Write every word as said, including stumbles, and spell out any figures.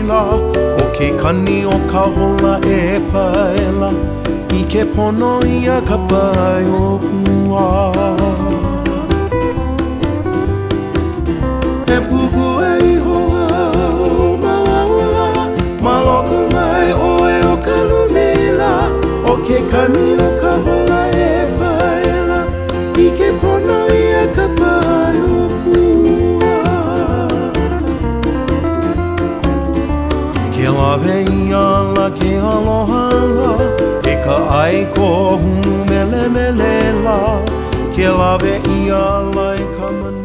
la o ke kani o ka hola e paela I ke pono ia ka pai o pua E pupu e iho au mawaula ma loku mai oe o ka lumila o ke kani o ka hola e paela I ke pono ia ka pai o pua Ke lawe ia la ke aloha la E ka ai ko hunu mele mele la Ke lawe ia la e ka manu